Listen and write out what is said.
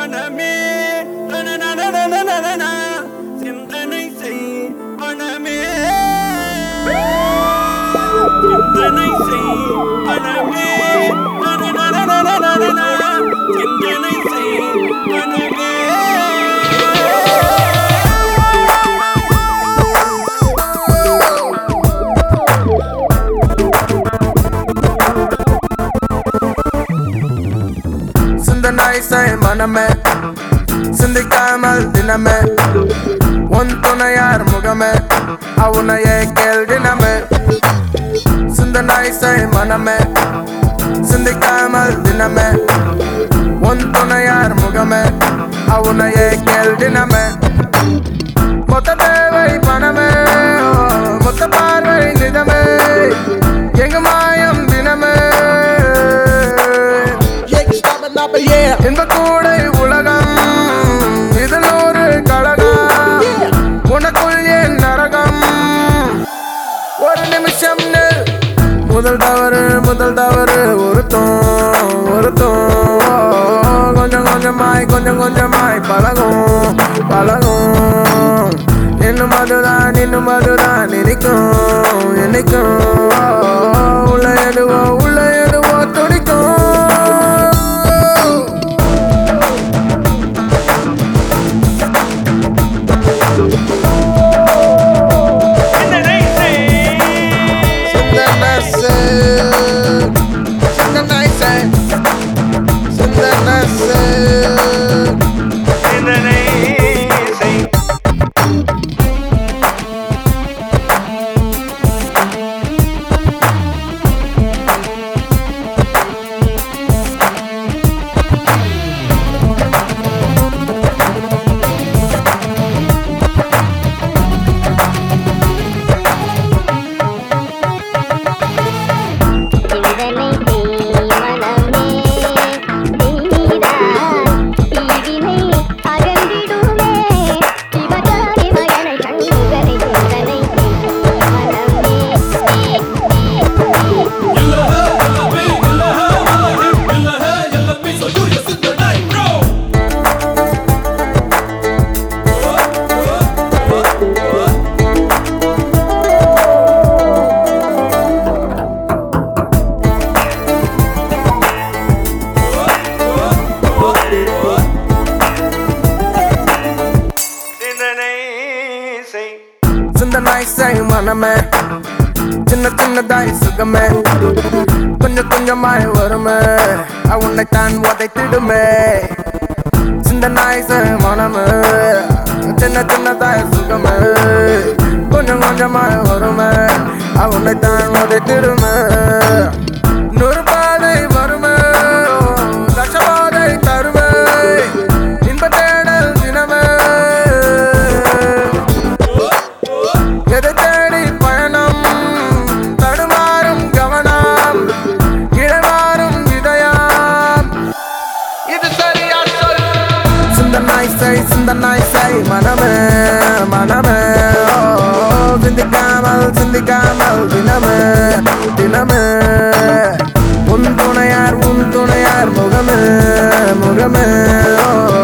மனமே சிந்தனை செய் மனமே சிந்தனை செய் மனமே சிந்தனை செய் மனமே சிந்தனை செய் மனமே சிந்திக்காமல் தினமே உன் துணையார் முகமே அவனையே கேள் தினமே சிந்தனை செய் மனமே சிந்திக்காமல் தினமே உன் துணையார் முகமே அவனையே கேள் தினமே மொத்த தேவை பணமே மொத்த பார்வை நிதமே எங்க மாயம் தினமே இன்ப கூடை உலகம் இதில் ஒரு கழகம் உனக்குள் என் நரகம் ஒரு நிமிஷம் முதல் தவறு ஒருத்தம் கொஞ்சம் கொஞ்சமாய் பழகும் இன்னும் அதுதான் என்னைக்கும் உள்ள எதுவோ துடிக்கும் சிந்தனை செய் மனமே சின்னதாய் சுகமே கொஞ்சமாய் வருமே உன்னைத்தான் உதைத்திடுமே சிந்தனை செய் மனமே சின்னதாய் சுகமே கொஞ்சமாய் வருமே உன்னைத்தான் உதைத்திடுமே நூறு பாதை வருமே லட்சபாதை தருமே இன்ப தேடல் தினமே எதை தேடி பயணம் தடுமாறும் கவனம் இடமாறும் இதயம் இது சரியா சொல் சிந்தனை செய் மனமே சிந்திக்காமல் தினமே உன் துணையார் முகமே